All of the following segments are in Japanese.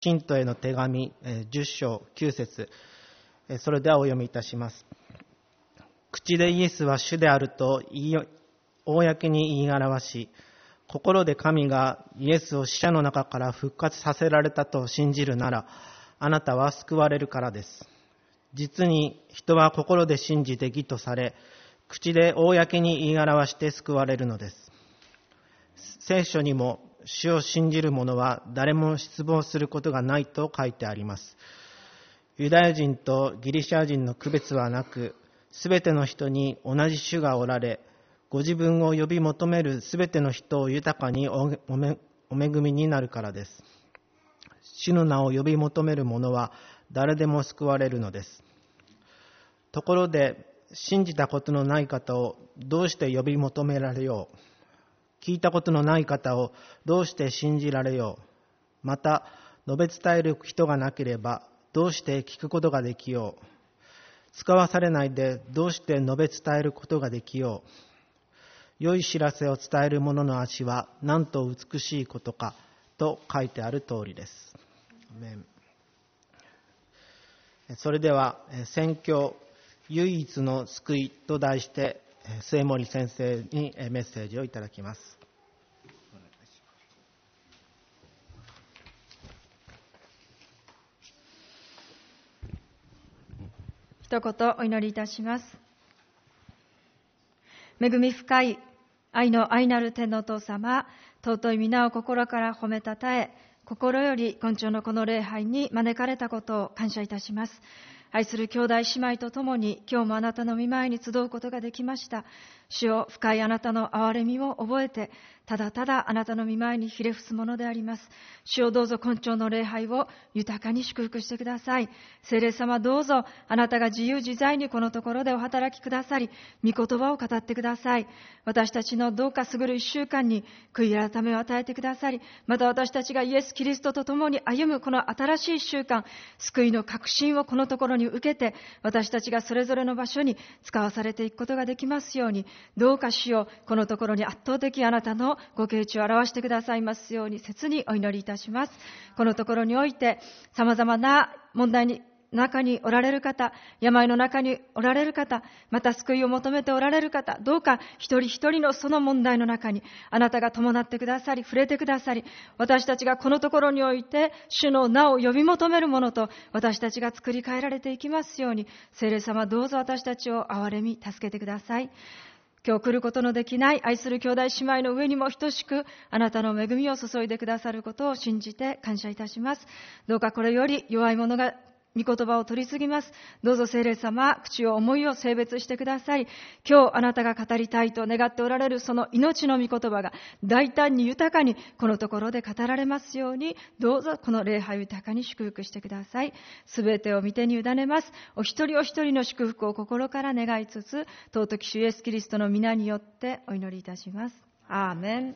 信徒への手紙10章9節、それではお読みいたします。口でイエスは主であると公に言い表し、心で神がイエスを死者の中から復活させられたと信じるなら、あなたは救われるからです。実に人は心で信じて義とされ、口で公に言い表して救われるのです。聖書にも、主を信じる者は誰も失望することがないと書いてあります。ユダヤ人とギリシャ人の区別はなく、すべての人に同じ主がおられ、ご自分を呼び求めるすべての人を豊かにお恵みになるからです。主の名を呼び求める者は誰でも救われるのです。ところで、信じたことのない方をどうして呼び求められよう。聞いたことのない方をどうして信じられよう。また、述べ伝える人がなければどうして聞くことができよう。使わされないでどうして述べ伝えることができよう。良い知らせを伝える者の足はなんと美しいことかと書いてある通りです。アメン。それでは宣教唯一の救いと題して末森先生にメッセージをいただきます。 一言お祈りいたします。恵み深い愛の愛なる天のお父様、尊い皆を心から褒めたたえ、心より今朝のこの礼拝に招かれたことを感謝いたします。愛する兄弟姉妹と共に今日もあなたの御前に集うことができました。主よ、深いあなたの憐れみを覚えて、ただただあなたの御前にひれ伏すものであります。主よ、どうぞ今朝の礼拝を豊かに祝福してください。聖霊様、どうぞあなたが自由自在にこのところでお働きくださり、御言葉を語ってください。私たちのどうか優る一週間に悔い改めを与えてくださり、また私たちがイエス・キリストと共に歩むこの新しい一週間、救いの確信をこのところに受けて、私たちがそれぞれの場所に使わされていくことができますように、どうか主よ、このところに圧倒的あなたのご啓示を表してくださいますように切にお祈りいたします。このところにおいて様々な問題に中におられる方、病の中におられる方、また救いを求めておられる方、どうか一人一人のその問題の中にあなたが伴ってくださり、触れてくださり、私たちがこのところにおいて主の名を呼び求めるものと私たちが作り変えられていきますように、聖霊様、どうぞ私たちを憐れみ助けてください。今日来ることのできない愛する兄弟姉妹の上にも等しくあなたの恵みを注いでくださることを信じて感謝いたします。どうかこれより弱い者が御言葉を取り次ぎます。どうぞ聖霊様、口を思いを性別してくださり、今日あなたが語りたいと願っておられるその命の御言葉が大胆に豊かにこのところで語られますように、どうぞこの礼拝を豊かに祝福してください。すべてを御手に委ねます。お一人お一人の祝福を心から願いつつ、尊き主イエスキリストの皆によってお祈りいたします。アーメン。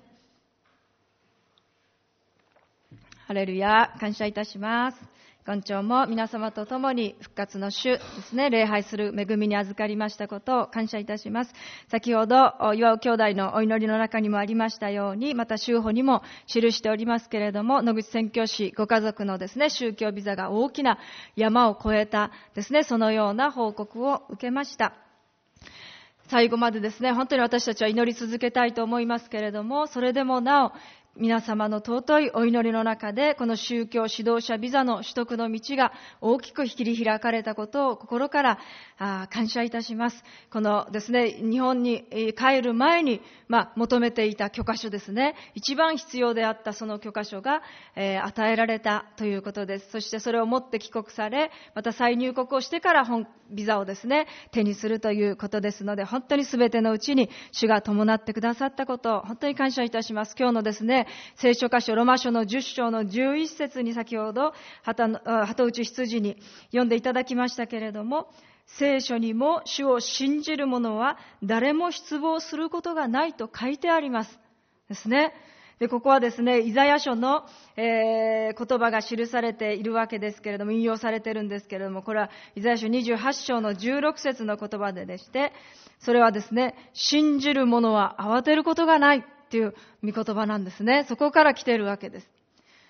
ハレルヤ、感謝いたします。今朝も皆様と共に復活の主ですね、礼拝する恵みに預かりましたことを感謝いたします。先ほど岩尾兄弟のお祈りの中にもありましたように、また宗法にも記しておりますけれども、野口宣教師ご家族のですね、宗教ビザが大きな山を越えたですね、そのような報告を受けました。最後までですね、本当に私たちは祈り続けたいと思いますけれども、それでもなお皆様の尊いお祈りの中で、この宗教指導者ビザの取得の道が大きく切り開かれたことを心から感謝いたします。このですね、日本に帰る前に求めていた許可書ですね、一番必要であったその許可書が与えられたということです。そしてそれを持って帰国され、また再入国をしてから本ビザをですね、手にするということですので、本当に全てのうちに主が伴ってくださったことを本当に感謝いたします。今日のですね、聖書箇所ロマ書の10章の11節に先ほど鳩内羊に読んでいただきましたけれども、聖書にも主を信じる者は誰も失望することがないと書いてありますですね。で、ここはですね、イザヤ書の、言葉が記されているわけですけれども、引用されているんですけれども、これはイザヤ書28章の16節の言葉でして、それはですね、信じる者は慌てることがないっていう御言葉なんですね。そこから来ているわけです。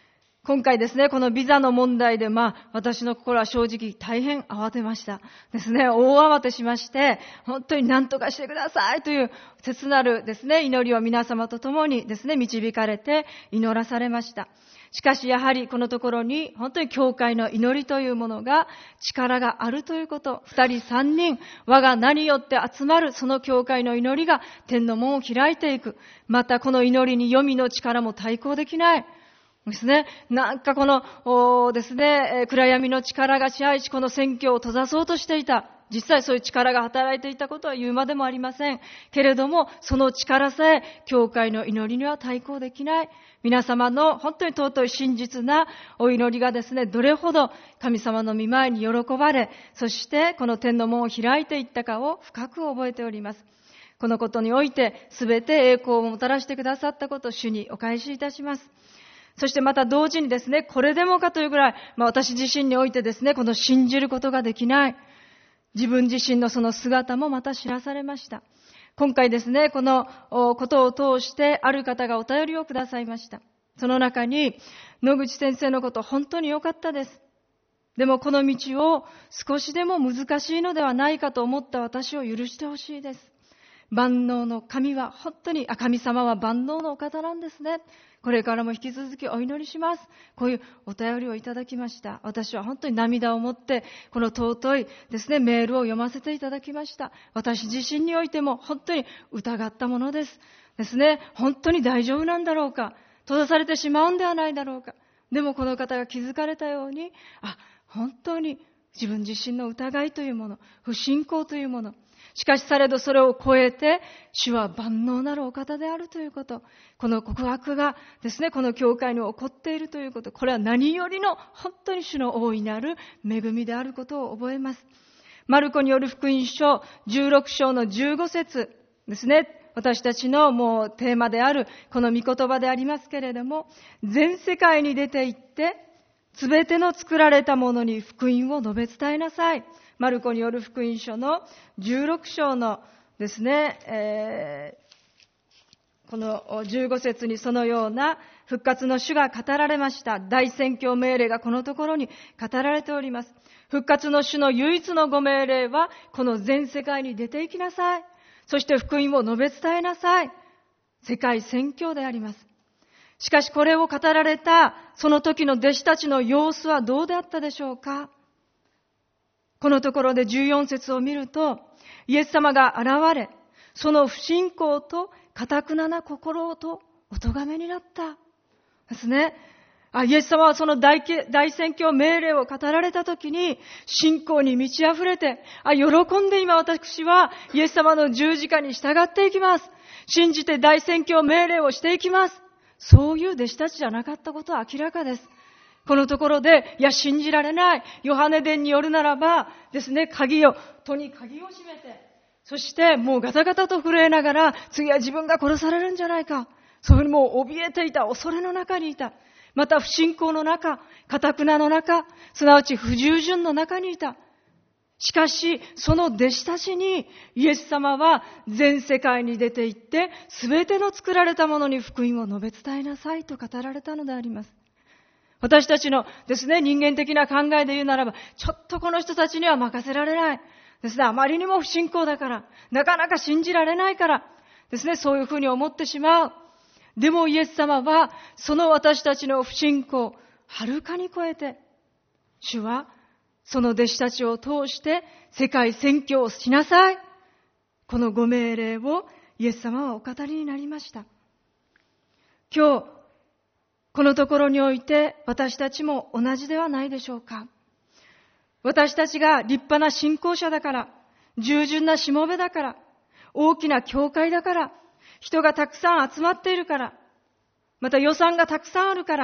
今回ですね、このビザの問題で、私の心は正直大変慌てましたですね。大慌てしまして、本当に何とかしてくださいという切なるですね、祈りを皆様と共にですね、導かれて祈らされました。しかしやはりこのところに本当に教会の祈りというものが力があるということ、2人3人我が名によって集まるその教会の祈りが天の門を開いていく。またこの祈りに黄泉の力も対抗できないですね。なんかこのですね、暗闇の力が支配しこの宣教を閉ざそうとしていた。実際そういう力が働いていたことは言うまでもありませんけれども、その力さえ教会の祈りには対抗できない。皆様の本当に尊い真実なお祈りがですね、どれほど神様の御前に喜ばれ、そしてこの天の門を開いていったかを深く覚えております。このことにおいて全て栄光をもたらしてくださったことを主にお返しいたします。そしてまた同時にですね、これでもかというぐらい、私自身においてですね、この信じることができない自分自身のその姿もまた知らされました。今回ですね、このことを通してある方がお便りをくださいました。その中に、野口先生のこと本当に良かったです。でもこの道を少しでも難しいのではないかと思った私を許してほしいです。万能の神は本当に、神様は万能のお方なんですね。これからも引き続きお祈りします。こういうお便りをいただきました。私は本当に涙を持ってこの尊いですね、メールを読ませていただきました。私自身においても本当に疑ったものですね。本当に大丈夫なんだろうか、閉ざされてしまうんではないだろうか。でもこの方が気づかれたように、本当に自分自身の疑いというもの、不信仰というもの、しかしされどそれを超えて主は万能なるお方であるということ、この告白がですね、この教会に起こっているということ、これは何よりの本当に主の大いなる恵みであることを覚えます。マルコによる福音書16章の15節ですね、私たちのもうテーマであるこの御言葉でありますけれども、全世界に出て行ってすべての作られたものに福音を述べ伝えなさい。マルコによる福音書の16章のですね、この15節にそのような復活の主が語られました。大宣教命令がこのところに語られております。復活の主の唯一のご命令は、この全世界に出て行きなさい。そして福音を述べ伝えなさい。世界宣教であります。しかしこれを語られたその時の弟子たちの様子はどうであったでしょうか。このところで14節を見ると、イエス様が現れ、その不信仰と堅な心とお咎めになったですね。イエス様はその大宣教命令を語られたときに信仰に満ち溢れて、喜んで今私はイエス様の十字架に従っていきます。信じて大宣教命令をしていきます。そういう弟子たちじゃなかったことは明らかです。このところで、信じられない。ヨハネ伝によるならばですね、戸に鍵を閉めて、そしてもうガタガタと震えながら、次は自分が殺されるんじゃないか。そういうふうにもう怯えていた、恐れの中にいた。また不信仰の中、堅なの中、すなわち不従順の中にいた。しかし、その弟子たちにイエス様は全世界に出て行って、すべての作られたものに福音を述べ伝えなさいと語られたのであります。私たちのですね、人間的な考えで言うならば、ちょっとこの人たちには任せられないですね。あまりにも不信仰だから、なかなか信じられないからですね、そういうふうに思ってしまう。でもイエス様は、その私たちの不信仰をはるかに超えて、主はその弟子たちを通して世界宣教をしなさい。このご命令をイエス様はお語りになりました。今日、このところにおいて私たちも同じではないでしょうか。私たちが立派な信仰者だから、従順なしもべだから、大きな教会だから、人がたくさん集まっているから、また予算がたくさんあるから、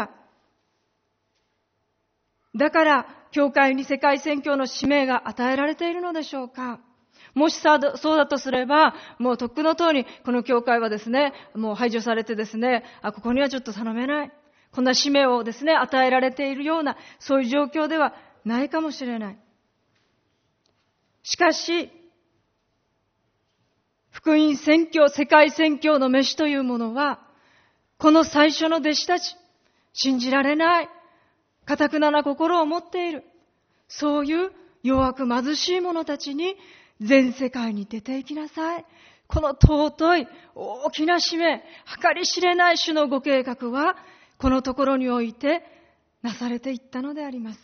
だから教会に世界宣教の使命が与えられているのでしょうか。もしそうだとすれば、もうとっくのとおりこの教会はですね、もう排除されてですね、ここにはちょっと頼めない。こんな使命をですね、与えられているような、そういう状況ではないかもしれない。しかし、福音宣教、世界宣教の飯というものは、この最初の弟子たち、信じられない。 堅くなな心を持っている、そういう弱く貧しい者たちに全世界に出て行きなさい。この尊い大きな使命、計り知れない主のご計画はこのところにおいてなされていったのであります。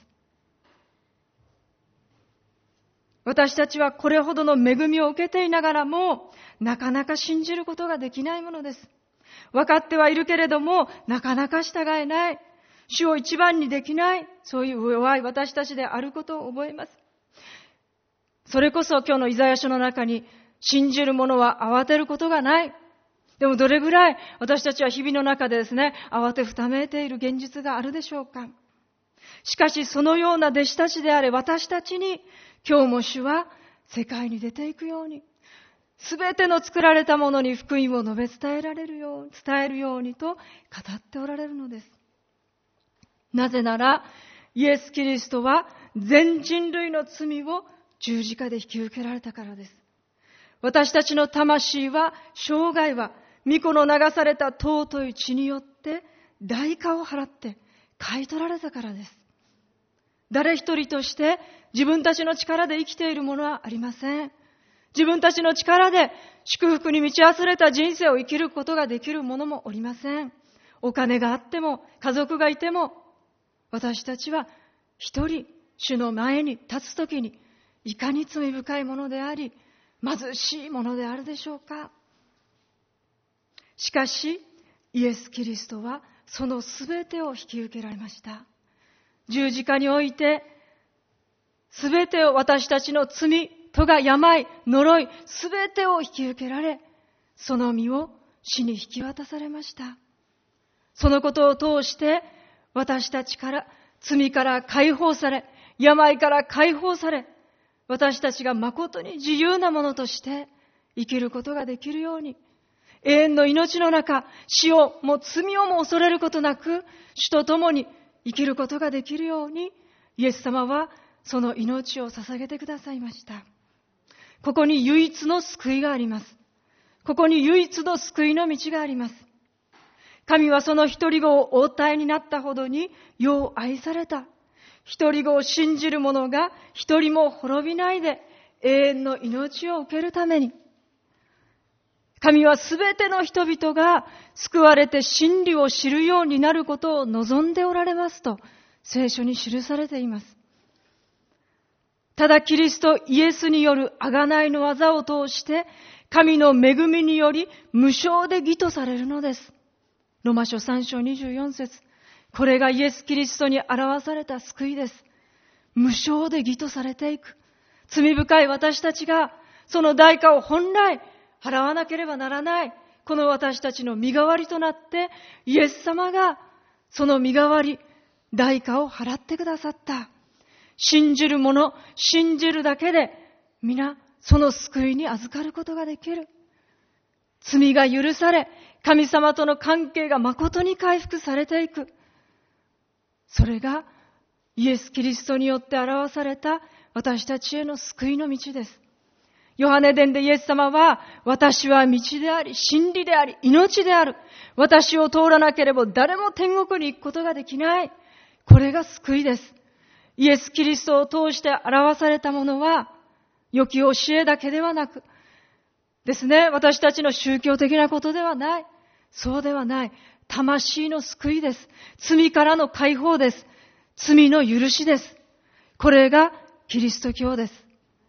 私たちはこれほどの恵みを受けていながらもなかなか信じることができないものです。分かってはいるけれどもなかなか従えない、主を一番にできない、そういう弱い私たちであることを覚えます。それこそ今日のイザヤ書の中に、信じる者は慌てることがない。でもどれぐらい私たちは日々の中でですね、慌てふためいている現実があるでしょうか。しかしそのような弟子たちであれ私たちに、今日も主は世界に出ていくように、すべての作られたものに福音を述べ伝えるようにと語っておられるのです。なぜなら、イエス・キリストは全人類の罪を十字架で引き受けられたからです。私たちの魂は、生涯は、御子の流された尊い血によって代価を払って買い取られたからです。誰一人として自分たちの力で生きているものはありません。自分たちの力で祝福に満ち溢れた人生を生きることができるものもおりません。お金があっても、家族がいても、私たちは一人主の前に立つときに、いかに罪深いものであり、貧しいものであるでしょうか。しかし、イエス・キリストはそのすべてを引き受けられました。十字架において、すべてを私たちの罪、咎、病、呪い、すべてを引き受けられ、その身を死に引き渡されました。そのことを通して、私たちから罪から解放され、病から解放され、私たちが誠に自由なものとして生きることができるように、永遠の命の中、死をも罪をも恐れることなく、主と共に生きることができるように、イエス様はその命を捧げてくださいました。ここに唯一の救いがあります。ここに唯一の救いの道があります。神はその一人子をお与えになったほどによう愛された。一人子を信じる者が一人も滅びないで永遠の命を受けるために、神はすべての人々が救われて真理を知るようになることを望んでおられますと聖書に記されています。ただキリストイエスによる贖いの技を通して神の恵みにより無償で義とされるのです。ローマ書3章24節、これがイエス・キリストに表された救いです。無償で義とされていく。罪深い私たちがその代価を本来払わなければならない。この私たちの身代わりとなってイエス様がその身代わり、代価を払ってくださった。信じる者、信じるだけで皆その救いに預かることができる。罪が許され、神様との関係が誠に回復されていく。それがイエス・キリストによって表された私たちへの救いの道です。ヨハネ伝でイエス様は、私は道であり、真理であり、命である。私を通らなければ誰も天国に行くことができない。これが救いです。イエス・キリストを通して表されたものは、良き教えだけではなくですね、私たちの宗教的なことではない。そうではない。魂の救いです。罪からの解放です。罪の許しです。これがキリスト教です。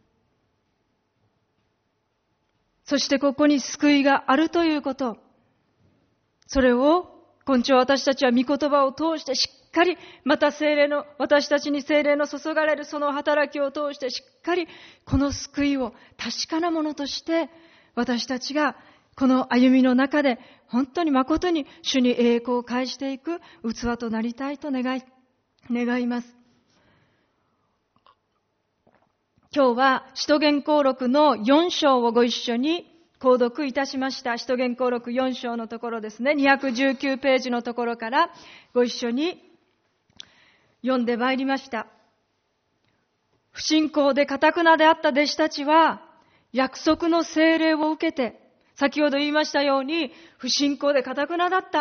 そしてここに救いがあるということ。それを今朝私たちは御言葉を通してしっかり、また私たちに聖霊の注がれるその働きを通してしっかりこの救いを確かなものとして私たちがこの歩みの中で本当に誠に主に栄光を返していく器となりたいと願います。今日は使徒言行録の4章をご一緒に購読いたしました。使徒言行録4章のところですね、219ページのところからご一緒に読んでまいりました。不信仰で堅なであった弟子たちは約束の聖霊を受けて、先ほど言いましたように不信仰で堅なだった。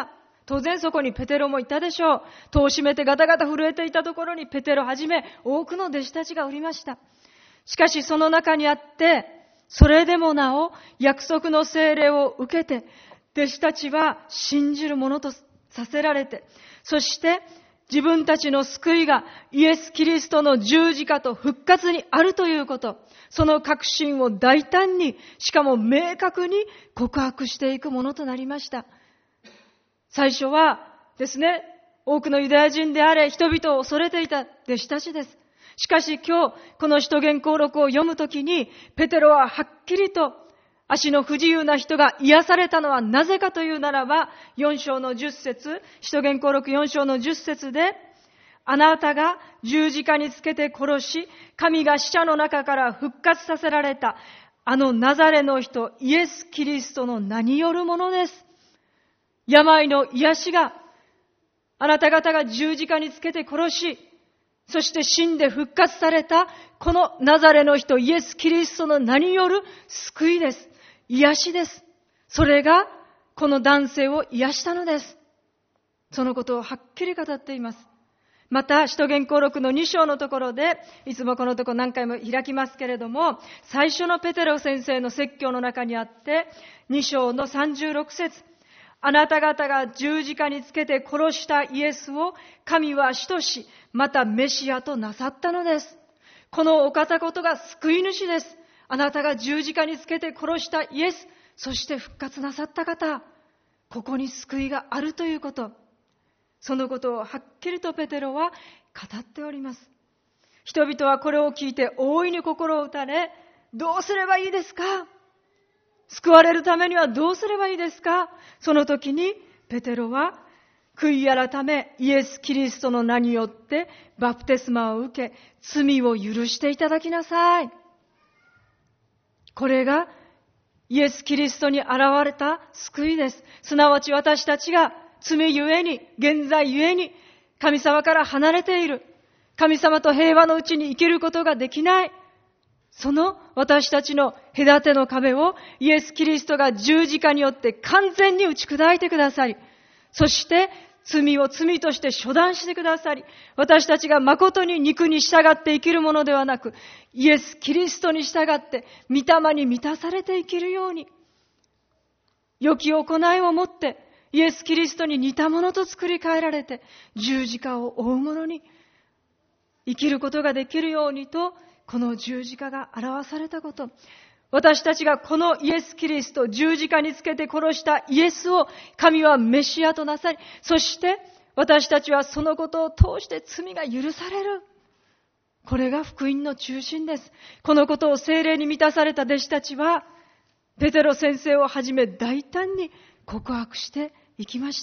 当然そこにペテロもいたでしょう。戸を閉めてガタガタ震えていたところにペテロはじめ多くの弟子たちがおりました。しかしその中にあって、それでもなお約束の聖霊を受けて、弟子たちは信じるものとさせられて、そして自分たちの救いがイエス・キリストの十字架と復活にあるということ、その確信を大胆に、しかも明確に告白していくものとなりました。最初はですね、多くのユダヤ人であれ、人々を恐れていた弟子たちです。しかし今日、この使徒言行録を読むときに、ペテロははっきりと、足の不自由な人が癒されたのはなぜかというならば、4章の10節、使徒言行録4章の10節で、あなたが十字架につけて殺し、神が死者の中から復活させられた、あのナザレの人、イエス・キリストの名によるものです。病の癒しが、あなた方が十字架につけて殺し、そして死んで復活された、このナザレの人、イエス・キリストの名による救いです。癒しです。それが、この男性を癒したのです。そのことをはっきり語っています。また、使徒言行録の2章のところで、いつもこのところ何回も開きますけれども、最初のペテロ先生の説教の中にあって、2章の36節、あなた方が十字架につけて殺したイエスを神は主とし、またメシアとなさったのです。このお方ことが救い主です。あなたが十字架につけて殺したイエス、そして復活なさった方、ここに救いがあるということ。そのことをはっきりとペテロは語っております。人々はこれを聞いて大いに心を打たれ、どうすればいいですか？救われるためにはどうすればいいですか？その時にペテロは、悔い改めイエス・キリストの名によってバプテスマを受け、罪を許していただきなさい。これがイエス・キリストに現れた救いです。すなわち私たちが罪ゆえに、現在ゆえに、神様から離れている。神様と平和のうちに生きることができない。その私たちの隔ての壁をイエス・キリストが十字架によって完全に打ち砕いてくださり、そして罪を罪として処断してくださり、私たちが誠に肉に従って生きるものではなく、イエス・キリストに従って御霊に満たされて生きるように、良き行いをもってイエス・キリストに似たものと作り変えられて、十字架を追うものに生きることができるようにと、この十字架が表されたこと。私たちがこのイエス・キリスト、十字架につけて殺したイエスを神はメシアとなさり、そして私たちはそのことを通して罪が許される。これが福音の中心です。このことを聖霊に満たされた弟子たちは、ペテロ先生をはじめ大胆に告白していきました。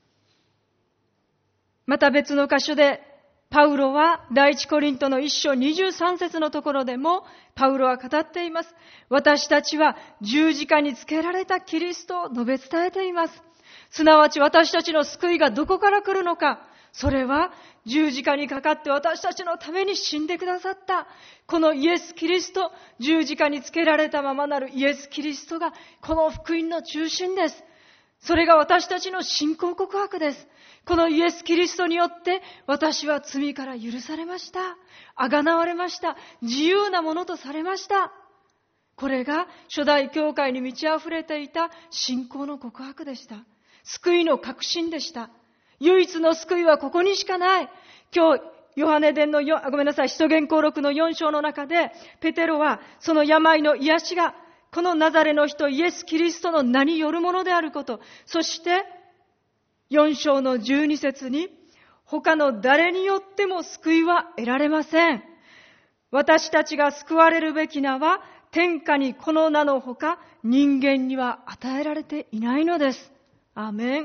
また別の箇所で、パウロは第一コリントの1章23節のところでも、パウロは語っています。私たちは十字架につけられたキリストを述べ伝えています。すなわち私たちの救いがどこから来るのか、それは十字架にかかって私たちのために死んでくださったこのイエス・キリスト、十字架につけられたままなるイエス・キリストがこの福音の中心です。それが私たちの信仰告白です。このイエス・キリストによって私は罪から許されました。あがなわれました。自由なものとされました。これが初代教会に満ち溢れていた信仰の告白でした。救いの確信でした。唯一の救いはここにしかない。今日、使徒言行録の4章の中で、ペテロはその病の癒しがこのナザレの人イエス・キリストの名によるものであること、そして4章の12節に、他の誰によっても救いは得られません。私たちが救われるべき名は天下にこの名のほか人間には与えられていないのです。アーメン。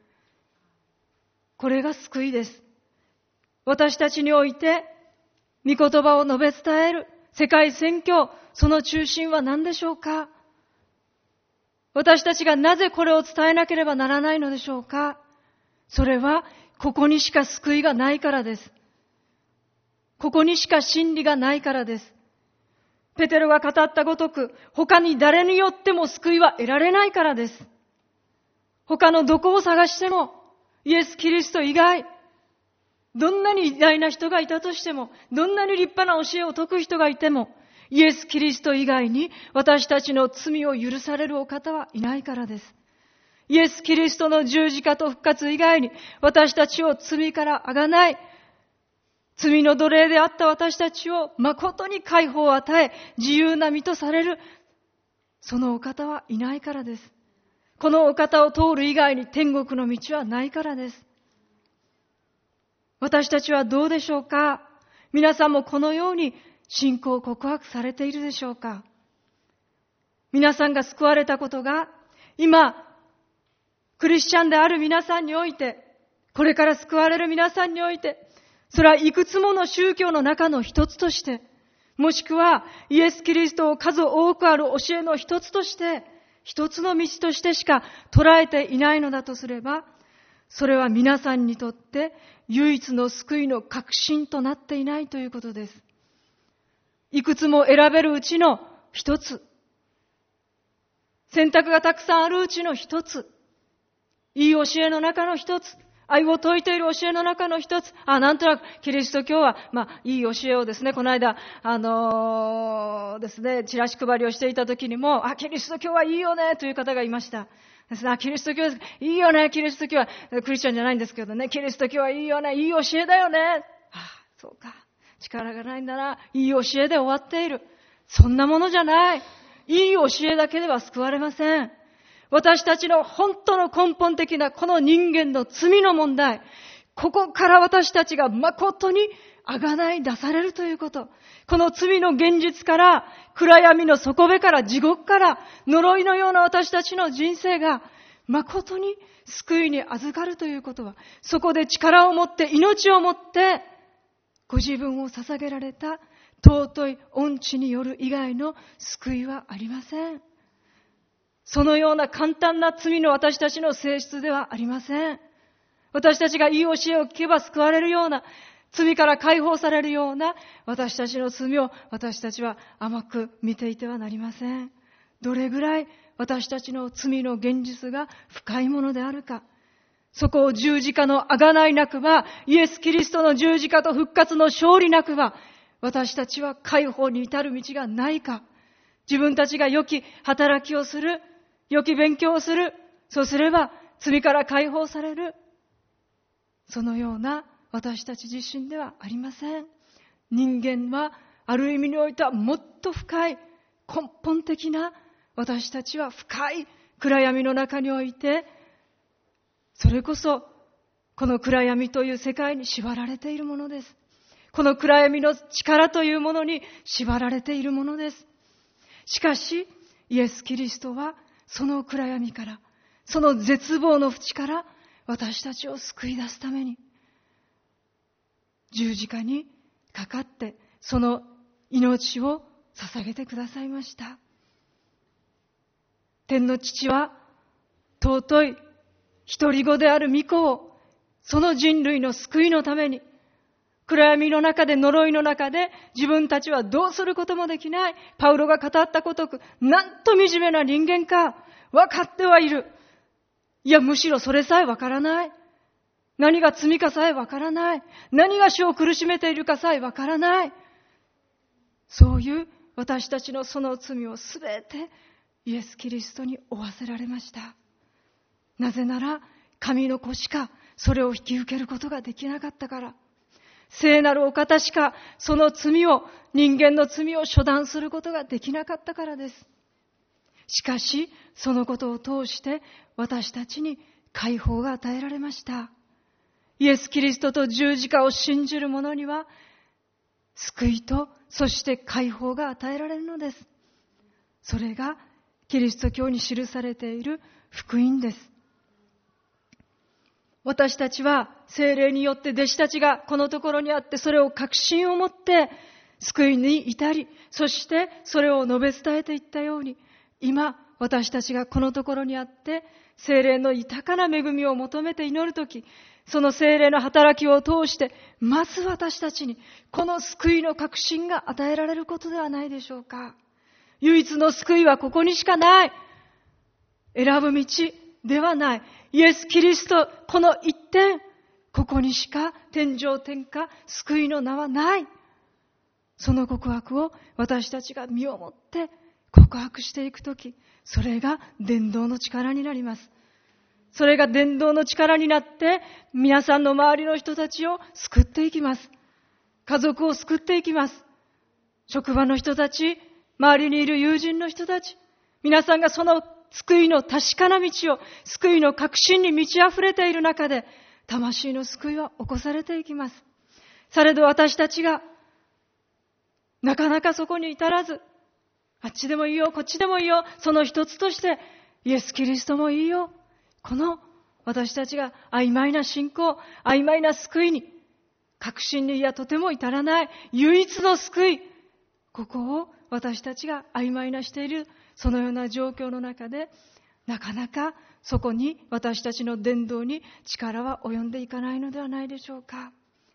これが救いです。私たちにおいて御言葉を述べ伝える世界宣教、その中心は何でしょうか？私たちがなぜこれを伝えなければならないのでしょうか？それはここにしか救いがないからです。ここにしか真理がないからです。ペテロが語ったごとく、他に誰によっても救いは得られないからです。他のどこを探してもイエス・キリスト以外、どんなに偉大な人がいたとしても、どんなに立派な教えを説く人がいても、イエス・キリスト以外に私たちの罪を許されるお方はいないからです。イエス・キリストの十字架と復活以外に私たちを罪からあがない、罪の奴隷であった私たちを誠に解放を与え、自由な身とされる、そのお方はいないからです。このお方を通る以外に天国の道はないからです。私たちはどうでしょうか？皆さんもこのように信仰を告白されているでしょうか？皆さんが救われたことが、今、クリスチャンである皆さんにおいて、これから救われる皆さんにおいて、それはいくつもの宗教の中の一つとして、もしくはイエス・キリストを数多くある教えの一つとして、一つの道としてしか捉えていないのだとすれば、それは皆さんにとって唯一の救いの確信となっていないということです。いくつも選べるうちの一つ、選択がたくさんあるうちの一つ、いい教えの中の一つ、愛を説いている教えの中の一つ、なんとなくキリスト教は、いい教えをですね、この間、ですね、チラシ配りをしていた時にも、キリスト教はいいよね、という方がいました。ですね、キリスト教いいよね、キリスト教は、クリスチャンじゃないんですけどね、キリスト教はいいよね、いい教えだよね。そうか、力がないんだな、いい教えで終わっている。そんなものじゃない。いい教えだけでは救われません。私たちの本当の根本的なこの人間の罪の問題、ここから私たちが誠に贖い出されるということ。この罪の現実から、暗闇の底辺から、地獄から、呪いのような私たちの人生が誠に救いに預かるということは、そこで力を持って、命を持って、ご自分を捧げられた尊い恩知による以外の救いはありません。そのような簡単な罪の私たちの性質ではありません。私たちがいい教えを聞けば救われるような、罪から解放されるような私たちの罪を私たちは甘く見ていてはなりません。どれぐらい私たちの罪の現実が深いものであるか。そこを十字架の贖いなくば、イエス・キリストの十字架と復活の勝利なくば、私たちは解放に至る道がないか。自分たちが良き働きをする、良き勉強をする。そうすれば罪から解放される。そのような私たち自身ではありません。人間はある意味においてはもっと深い根本的な、私たちは深い暗闇の中において、それこそこの暗闇という世界に縛られているものです。この暗闇の力というものに縛られているものです。しかしイエス・キリストはその暗闇から、その絶望の淵から私たちを救い出すために十字架にかかってその命を捧げてくださいました。天の父は尊い一人子である御子をその人類の救いのために、暗闇の中で、呪いの中で自分たちはどうすることもできない、パウロが語ったことく、なんと惨めな人間か分かってはいる。いや、むしろそれさえ分からない。何が罪かさえ分からない。何が主を苦しめているかさえ分からない。そういう私たちのその罪をすべてイエス・キリストに負わせられました。なぜなら神の子しかそれを引き受けることができなかったから。聖なるお方しかその罪を、人間の罪を処断することができなかったからです。しかしそのことを通して私たちに解放が与えられました。イエス・キリストと十字架を信じる者には救いと、そして解放が与えられるのです。それがキリスト教に記されている福音です。私たちは聖霊によって弟子たちがこのところにあって、それを確信を持って救いに至り、そしてそれを述べ伝えていったように、今私たちがこのところにあって聖霊の豊かな恵みを求めて祈るとき、その聖霊の働きを通してまず私たちにこの救いの確信が与えられることではないでしょうか。唯一の救いはここにしかない。選ぶ道ではない。 イエス・キリスト、この一点、ここにしか天上天下救いの名はない。その告白を私たちが身をもって告白していくとき、それが伝道の力になります。それが伝道の力になって皆さんの周りの人たちを救っていきます。家族を救っていきます。職場の人たち、周りにいる友人の人たち、皆さんがその救いの確かな道を、救いの確信に満ち溢れている中で、魂の救いは起こされていきます。されど私たちがなかなかそこに至らず、あっちでもいいよ、こっちでもいいよ、その一つとしてイエス・キリストもいいよ、この私たちが曖昧な信仰、曖昧な救いに、確信にとても至らない唯一の救い、ここを私たちが曖昧なしているそのような状況の中で、なかなかそこに私たちの伝道に力は及んでいかないのではないでしょうか。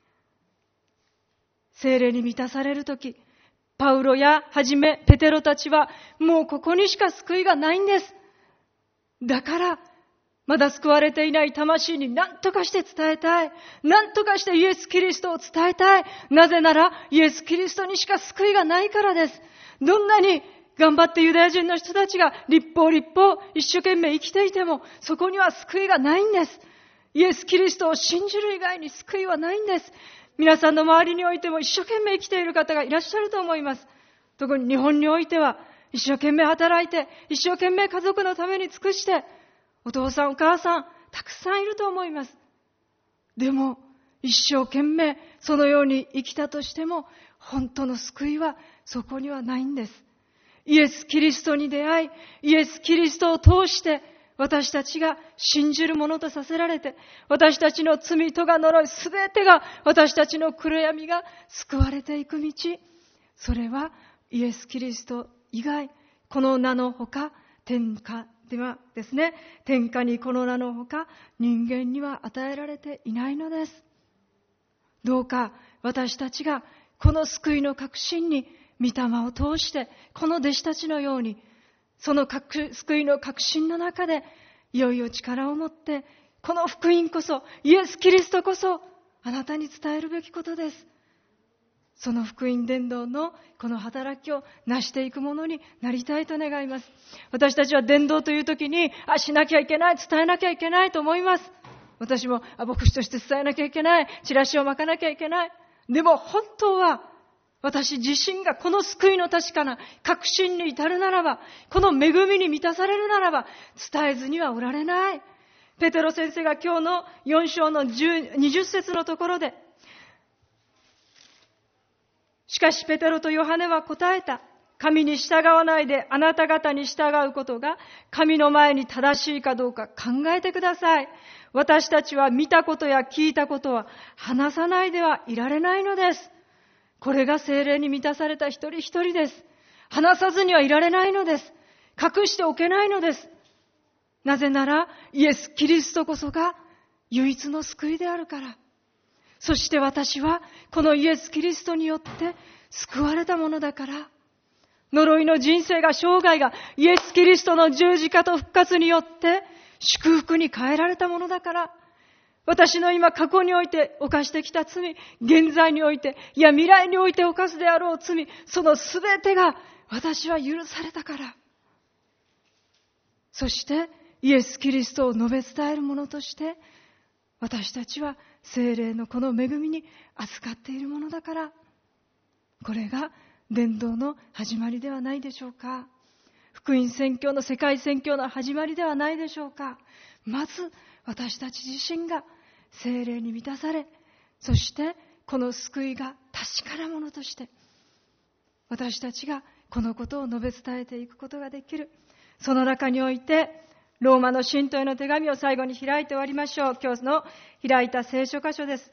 聖霊に満たされるとき、パウロやはじめペテロたちはもうここにしか救いがないんです。だからまだ救われていない魂に何とかして伝えたい。何とかしてイエス・キリストを伝えたい。なぜならイエス・キリストにしか救いがないからです。どんなに頑張ってユダヤ人の人たちが立法一生懸命生きていても、そこには救いがないんです。イエス・キリストを信じる以外に救いはないんです。皆さんの周りにおいても一生懸命生きている方がいらっしゃると思います。特に日本においては一生懸命働いて、一生懸命家族のために尽くして、お父さんお母さんたくさんいると思います。でも一生懸命そのように生きたとしても、本当の救いはそこにはないんです。イエス・キリストに出会い、イエス・キリストを通して私たちが信じるものとさせられて、私たちの罪とが呪いすべてが、私たちの暗闇が救われていく道、それはイエス・キリスト以外、この名のほか天下ではですね、天下にこの名のほか人間には与えられていないのです。どうか私たちがこの救いの確信に御霊を通して、この弟子たちのようにその救いの確信の中でいよいよ力を持って、この福音こそ、イエス・キリストこそあなたに伝えるべきことです。その福音伝道のこの働きを成していくものになりたいと願います。私たちは伝道という時にしなきゃいけない、伝えなきゃいけないと思います。私も牧師として伝えなきゃいけない、チラシを巻かなきゃいけない。でも本当は私自身がこの救いの確かな確信に至るならば、この恵みに満たされるならば、伝えずにはおられない。ペテロ先生が今日の4章の20節のところで、しかしペテロとヨハネは答えた。神に従わないであなた方に従うことが神の前に正しいかどうか考えてください。私たちは見たことや聞いたことは話さないではいられないのです。これが聖霊に満たされた一人一人です。話さずにはいられないのです。隠しておけないのです。なぜならイエス・キリストこそが唯一の救いであるから。そして私はこのイエス・キリストによって救われたものだから。呪いの人生が、生涯がイエス・キリストの十字架と復活によって祝福に変えられたものだから。私の今過去において犯してきた罪、現在において、いや未来において犯すであろう罪、そのすべてが私は許されたから。そしてイエス・キリストを述べ伝えるものとして私たちは聖霊のこの恵みに預かっているものだから。これが伝道の始まりではないでしょうか。福音宣教の世界宣教の始まりではないでしょうか。まず私たち自身が聖霊に満たされ、そしてこの救いが確かなものとして私たちがこのことを述べ伝えていくことができる。その中においてローマの信徒への手紙を最後に開いて終わりましょう。今日の開いた聖書箇所です。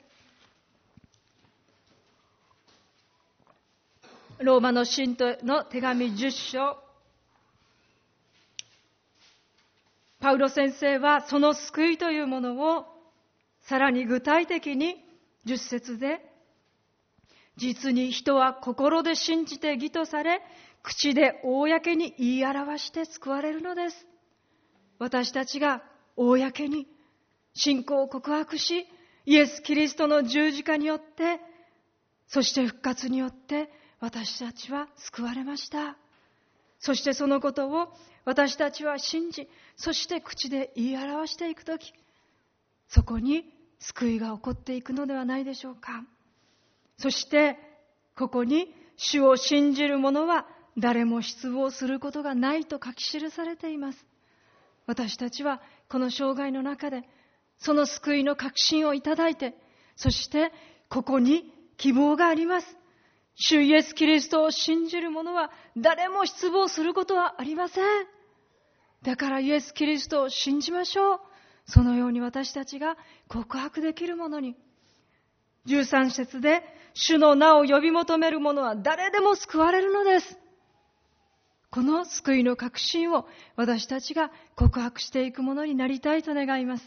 ローマの信徒への手紙10章。パウロ先生はその救いというものをさらに具体的に10節で、実に人は心で信じて義とされ、口で公に言い表して救われるのです。私たちが公に信仰を告白し、イエス・キリストの十字架によって、そして復活によって私たちは救われました。そしてそのことを私たちは信じ、そして口で言い表していくとき、そこに救いが起こっていくのではないでしょうか。そしてここに主を信じる者は誰も失望することがないと書き記されています。私たちはこの生涯の中でその救いの確信をいただいて、そしてここに希望があります。主イエス・キリストを信じる者は誰も失望することはありません。だからイエス・キリストを信じましょう。そのように私たちが告白できるものに。13節で、主の名を呼び求める者は誰でも救われるのです。この救いの確信を私たちが告白していくものになりたいと願います。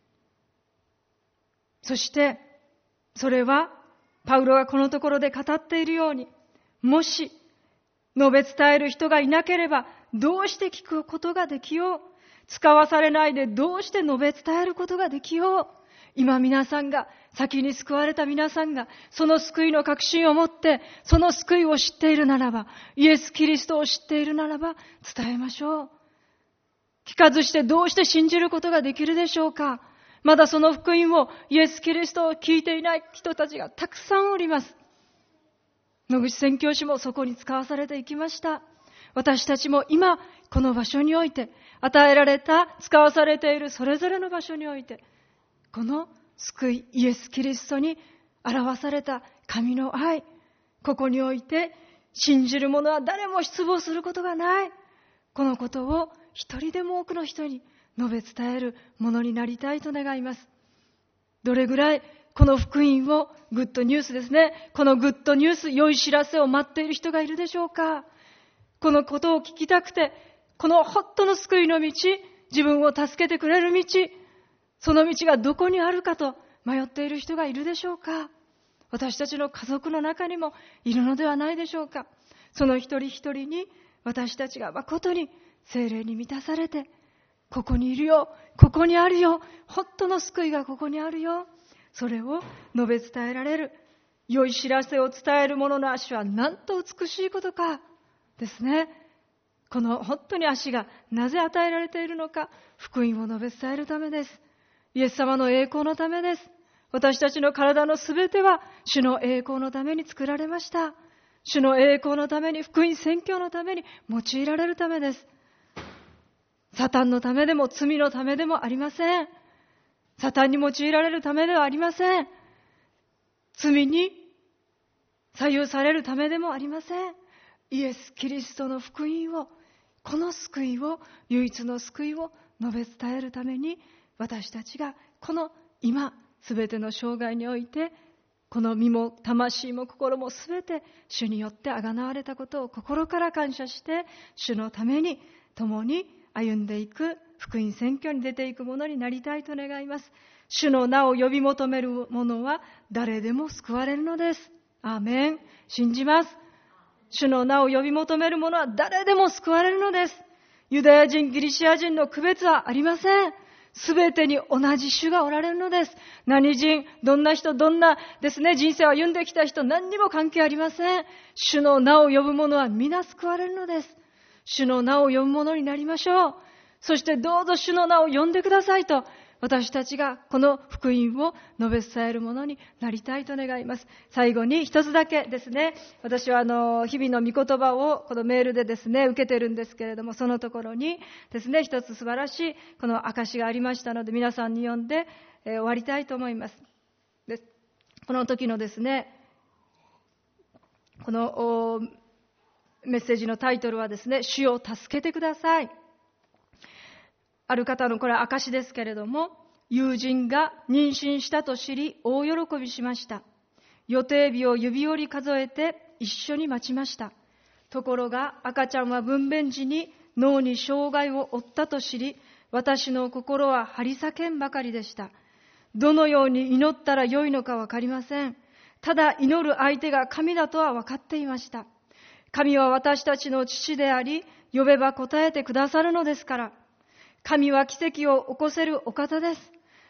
そしてそれはパウロがこのところで語っているように、もし述べ伝える人がいなければどうして聞くことができよう。使わされないでどうして述べ伝えることができよう。今皆さんが、先に救われた皆さんが、その救いの確信を持って、その救いを知っているならば、イエス・キリストを知っているならば、伝えましょう。聞かずしてどうして信じることができるでしょうか。まだその福音を、イエス・キリストを聞いていない人たちがたくさんおります。野口宣教師もそこに使わされていきました。私たちも今、この場所において、与えられた、使わされているそれぞれの場所において、この救い、イエス・キリストに表された神の愛、ここにおいて信じる者は誰も失望することがない。このことを一人でも多くの人に述べ伝えるものになりたいと願います。どれぐらいこの福音を、グッドニュースですね、このグッドニュース、良い知らせを待っている人がいるでしょうか。このことを聞きたくて、この本当の救いの道、自分を助けてくれる道、その道がどこにあるかと迷っている人がいるでしょうか。私たちの家族の中にもいるのではないでしょうか。その一人一人に私たちが誠に聖霊に満たされて、ここにいるよ、ここにあるよ、本当の救いがここにあるよ、それを述べ伝えられる、良い知らせを伝える者の足はなんと美しいことかですね。この本当に足がなぜ与えられているのか、福音を述べ伝えるためです。イエス様の栄光のためです。私たちの体のすべては主の栄光のために作られました。主の栄光のために、福音宣教のために用いられるためです。サタンのためでも罪のためでもありません。サタンに用いられるためではありません。罪に左右されるためでもありません。イエス・キリストの福音を、この救いを、唯一の救いを述べ伝えるために、私たちがこの今、すべての生涯において、この身も魂も心もすべて主によってあがなわれたことを心から感謝して、主のために共に歩んでいく、福音宣教に出ていくものになりたいと願います。主の名を呼び求める者は誰でも救われるのです。アーメン。信じます。主の名を呼び求める者は誰でも救われるのです。ユダヤ人、ギリシア人の区別はありません。すべてに同じ主がおられるのです。何人、どんな人、どんなですね、人生を歩んできた人、何にも関係ありません。主の名を呼ぶ者は皆救われるのです。主の名を呼ぶ者になりましょう。そしてどうぞ主の名を呼んでくださいと、私たちがこの福音を述べ伝えるものになりたいと願います。最後に一つだけですね、私は日々の御言葉をこのメールでですね受けてるんですけれども、そのところにですね一つ素晴らしいこの証がありましたので、皆さんに読んで、終わりたいと思います。でこの時のですね、このメッセージのタイトルはですね、主を助けてください。ある方のこれは証ですけれども、友人が妊娠したと知り大喜びしました。予定日を指折り数えて一緒に待ちました。ところが赤ちゃんは分娩時に脳に障害を負ったと知り、私の心は張り裂けんばかりでした。どのように祈ったらよいのかわかりません。ただ祈る相手が神だとは分かっていました。神は私たちの父であり、呼べば答えてくださるのですから。神は奇跡を起こせるお方です。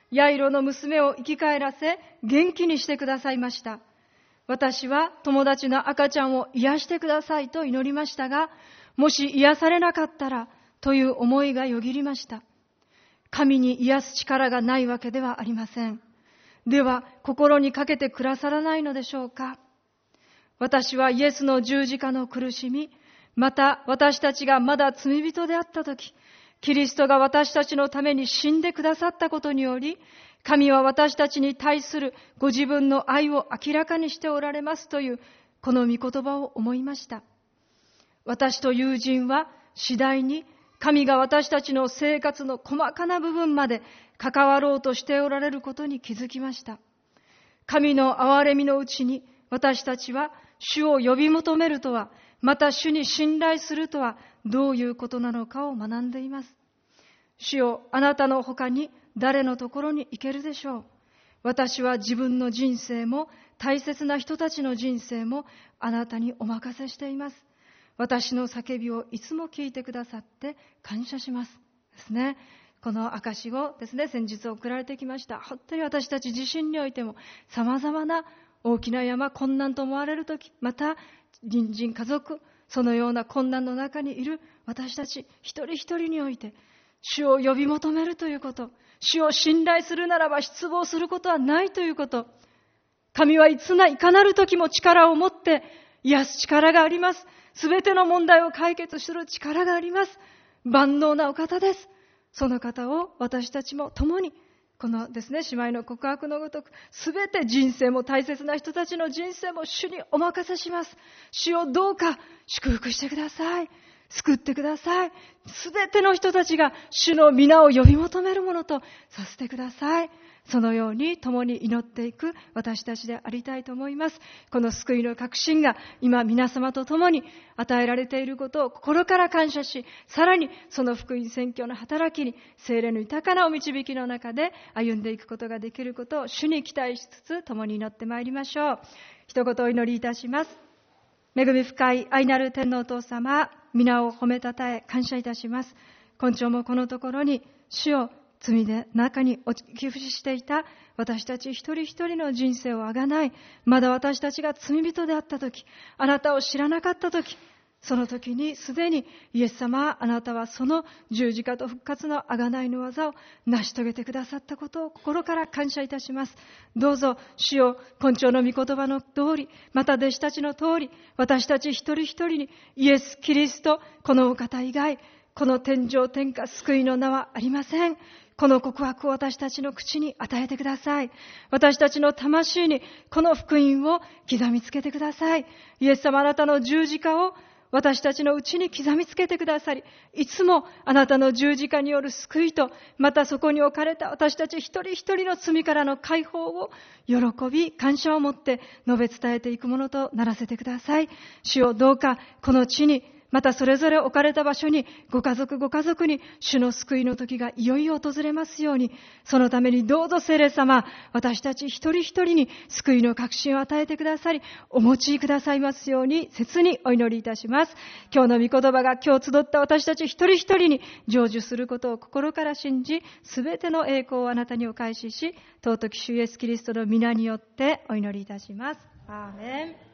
ヤイロの娘を生き返らせ、元気にしてくださいました。私は友達の赤ちゃんを癒してくださいと祈りましたが、もし癒されなかったらという思いがよぎりました。神に癒す力がないわけではありません。では、心にかけてくださらないのでしょうか。私はイエスの十字架の苦しみ、また私たちがまだ罪人であったとき、キリストが私たちのために死んでくださったことにより、神は私たちに対するご自分の愛を明らかにしておられますという、この御言葉を思いました。私と友人は次第に神が私たちの生活の細かな部分まで関わろうとしておられることに気づきました。神の憐れみのうちに私たちは主を呼び求めるとは、また主に信頼するとはどういうことなのかを学んでいます。主よ、あなたの他に誰のところに行けるでしょう。私は自分の人生も大切な人たちの人生もあなたにお任せしています。私の叫びをいつも聞いてくださって感謝しますですね。この証をですね、先日送られてきました。本当に私たち自身においても様々な大きな山、困難と思われるとき、また隣人家族、そのような困難の中にいる私たち一人一人において、主を呼び求めるということ、主を信頼するならば失望することはないということ、神はいかなる時も力を持って癒す力があります。すべての問題を解決する力があります。万能なお方です。その方を私たちも共に、このですね、姉妹の告白のごとく、すべて人生も大切な人たちの人生も主にお任せします。主をどうか祝福してください。救ってください。すべての人たちが主の皆を呼び求めるものとさせてください。そのように共に祈っていく私たちでありたいと思います。この救いの確信が今皆様と共に与えられていることを心から感謝し、さらにその福音宣教の働きに聖霊の豊かなお導きの中で歩んでいくことができることを主に期待しつつ共に祈ってまいりましょう。一言お祈りいたします。恵み深い愛なる天のお父様、皆を褒めたたえ感謝いたします。今朝もこのところに主を罪で中に置き伏していた私たち一人一人の人生をあがない、まだ私たちが罪人であったとき、あなたを知らなかったとき、その時にすでにイエス様、あなたはその十字架と復活の贖いの技を成し遂げてくださったことを心から感謝いたします。どうぞ主よ、今朝の御言葉の通り、また弟子たちの通り、私たち一人一人にイエス・キリスト、このお方以外、この天上天下救いの名はありません。この告白を私たちの口に与えてください。私たちの魂にこの福音を刻みつけてください。イエス様、あなたの十字架を私たちのうちに刻みつけてくださり、いつもあなたの十字架による救いと、またそこに置かれた私たち一人一人の罪からの解放を喜び、感謝を持って述べ伝えていくものとならせてください。主よ、どうかこの地に、またそれぞれ置かれた場所にご家族に主の救いの時がいよいよ訪れますように、そのためにどうぞ聖霊様、私たち一人一人に救いの確信を与えてくださり、お持ちくださいますように切にお祈りいたします。今日の御言葉が今日集った私たち一人一人に成就することを心から信じ、すべての栄光をあなたにお返しし、尊き主イエスキリストの皆によってお祈りいたします。アーメン。